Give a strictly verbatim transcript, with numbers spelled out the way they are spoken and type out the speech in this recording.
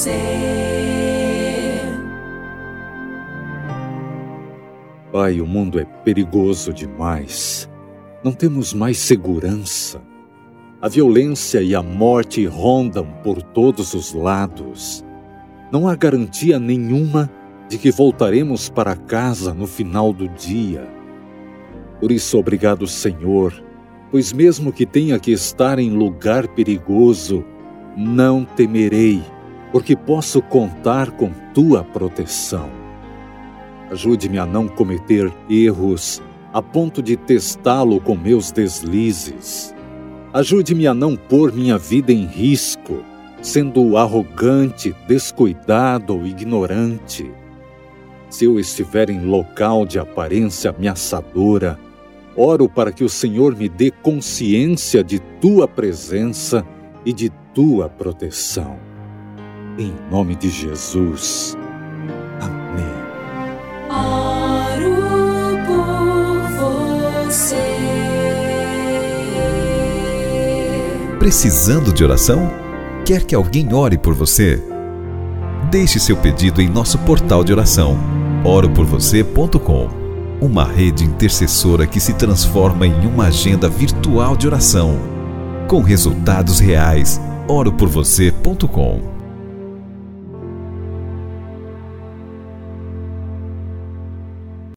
Pai, o mundo é perigoso demais. Não temos mais segurança. A violência e a morte rondam por todos os lados. Não há garantia nenhuma de que voltaremos para casa no final do dia. Por isso, obrigado, Senhor, pois mesmo que tenha que estar em lugar perigoso, não temerei, porque posso contar com Tua proteção. Ajude-me a não cometer erros a ponto de testá-lo com meus deslizes. Ajude-me a não pôr minha vida em risco, sendo arrogante, descuidado ou ignorante. Se eu estiver em local de aparência ameaçadora, oro para que o Senhor me dê consciência de Tua presença e de Tua proteção. Em nome de Jesus. Amém. Oro por você. Precisando de oração? Quer que alguém ore por você? Deixe seu pedido em nosso portal de oração, oro por você ponto com. Uma rede intercessora que se transforma em uma agenda virtual de oração, com resultados reais. oro por você ponto com.